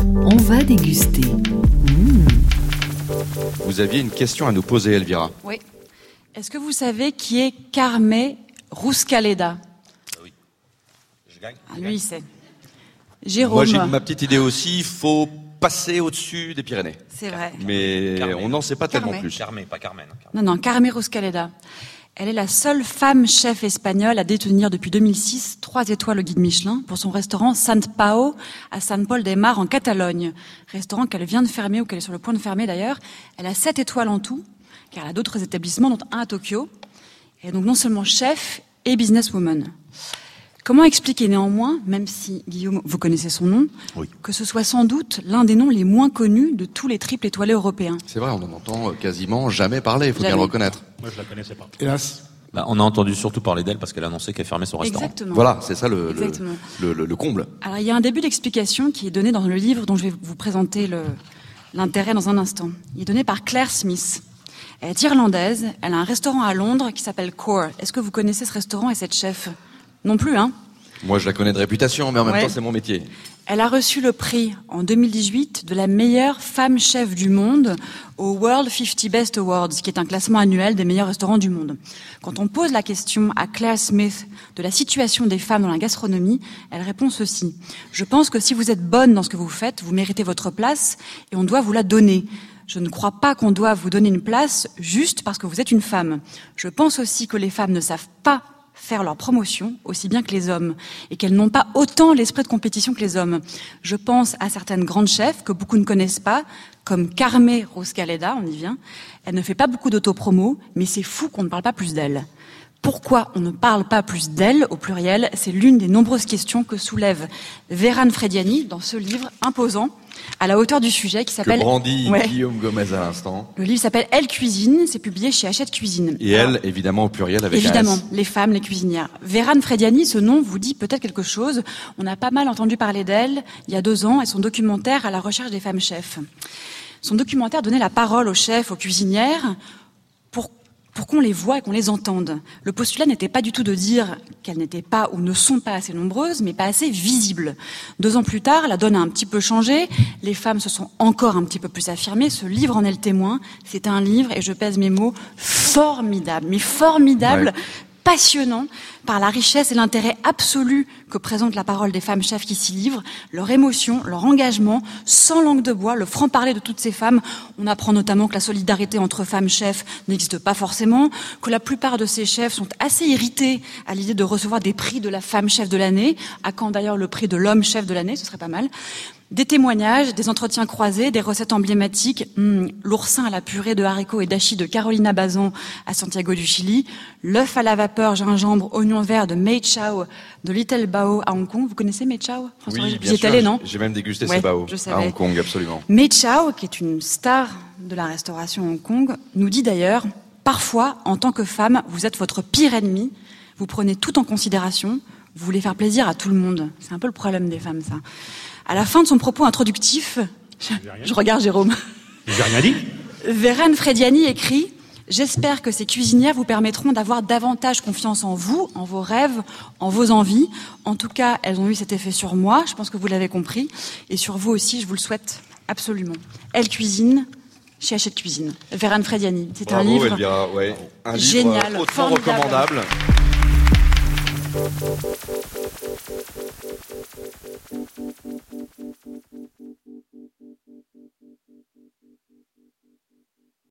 On va déguster. Vous aviez une question à nous poser, Elvira. Oui. Est-ce que vous savez qui est Carme Ruscaleda? Oui. Je gagne. Lui, il sait. Jérôme. Moi, j'ai ma petite idée aussi. Il faut passer au-dessus des Pyrénées. C'est vrai. Mais Carmen. on n'en sait pas Carmen. tellement plus. Carmen, pas Carmen. Non, Carme Ruscaleda. Elle est la seule femme chef espagnole à détenir depuis 2006 3 étoiles au guide Michelin pour son restaurant Sant Pau à Sant Pol de Mar en Catalogne. Restaurant qu'elle vient de fermer ou qu'elle est sur le point de fermer d'ailleurs. Elle a 7 étoiles en tout, car elle a d'autres établissements, dont un à Tokyo. Elle est donc non seulement chef et businesswoman. Comment expliquer néanmoins, même si Guillaume, vous connaissez son nom, Oui. que ce soit sans doute l'un des noms les moins connus de tous les triples étoilés européens? C'est vrai, on en entend quasiment jamais parler, il faut bien Jamais. le reconnaître. Moi, je la connaissais pas. Hélas. On a entendu surtout parler d'elle parce qu'elle a annoncé qu'elle fermait son restaurant. Exactement. Voilà, c'est ça Exactement. le comble. Alors, il y a un début d'explication qui est donné dans le livre dont je vais vous présenter l'intérêt dans un instant. Il est donné par Claire Smith. Elle est irlandaise, elle a un restaurant à Londres qui s'appelle Core. Est-ce que vous connaissez ce restaurant et cette chef? Non plus, hein? Moi, je la connais de réputation, mais en même Ouais. temps, c'est mon métier. Elle a reçu le prix en 2018 de la meilleure femme chef du monde au World 50 Best Awards, qui est un classement annuel des meilleurs restaurants du monde. Quand on pose la question à Claire Smith de la situation des femmes dans la gastronomie, elle répond ceci. Je pense que si vous êtes bonne dans ce que vous faites, vous méritez votre place et on doit vous la donner. Je ne crois pas qu'on doit vous donner une place juste parce que vous êtes une femme. Je pense aussi que les femmes ne savent pas faire leur promotion aussi bien que les hommes et qu'elles n'ont pas autant l'esprit de compétition que les hommes. Je pense à certaines grandes chefs que beaucoup ne connaissent pas, comme Carme Ruscaleda, on y vient. Elle ne fait pas beaucoup d'autopromo, mais c'est fou qu'on ne parle pas plus d'elle. Pourquoi on ne parle pas plus d'elle, au pluriel? C'est l'une des nombreuses questions que soulève Veran Frediani dans ce livre imposant, à la hauteur du sujet, qui Que s'appelle... brandit Ouais. Guillaume Gomez à l'instant. Le livre s'appelle Elle cuisine, c'est publié chez Hachette Cuisine. Et Alors, elle, évidemment, au pluriel avec évidemment, un S. les femmes, les cuisinières. Veran Frediani, ce nom vous dit peut-être quelque chose. On a pas mal entendu parler d'elle il y a 2 ans et son documentaire À la recherche des femmes chefs. Son documentaire donnait la parole aux chefs, aux cuisinières, pour qu'on les voie et qu'on les entende. Le postulat n'était pas du tout de dire qu'elles n'étaient pas ou ne sont pas assez nombreuses, mais pas assez visibles. 2 ans plus tard, la donne a un petit peu changé. Les femmes se sont encore un petit peu plus affirmées. Ce livre en est le témoin. C'est un livre, et je pèse mes mots, formidable, mais formidable, Ouais. passionnant par la richesse et l'intérêt absolu que présente la parole des femmes chefs qui s'y livrent, leur émotion, leur engagement, sans langue de bois, le franc-parler de toutes ces femmes. On apprend notamment que la solidarité entre femmes chefs n'existe pas forcément, que la plupart de ces chefs sont assez irrités à l'idée de recevoir des prix de la femme chef de l'année. À quand d'ailleurs le prix de l'homme chef de l'année? Ce serait pas mal. Des témoignages, des entretiens croisés, des recettes emblématiques, l'oursin à la purée de haricots et d'achi de Carolina Bazan à Santiago du Chili, l'œuf à la vapeur, gingembre, oignon vert de Mei Chao de Little Bao à Hong Kong. Vous connaissez Mei Chao? François, Oui, vous y êtes bien allé, sûr. non? J'ai même dégusté Ouais, ces bao je à savais. Hong Kong, absolument. Mei Chao, qui est une star de la restauration à Hong Kong, nous dit d'ailleurs, parfois, en tant que femme, vous êtes votre pire ennemi, vous prenez tout en considération, vous voulez faire plaisir à tout le monde. C'est un peu le problème des femmes, ça. À la fin de son propos introductif, je regarde Jérôme. J'ai rien dit. Veran Frediani écrit « J'espère que ces cuisinières vous permettront d'avoir davantage confiance en vous, en vos rêves, en vos envies. En tout cas, elles ont eu cet effet sur moi, je pense que vous l'avez compris. Et sur vous aussi, je vous le souhaite absolument. Elle cuisine chez Hachette Cuisine. Veran Frediani. C'est Bravo, un livre Elvira, ouais. Un livre génial, hautement formidable. recommandable.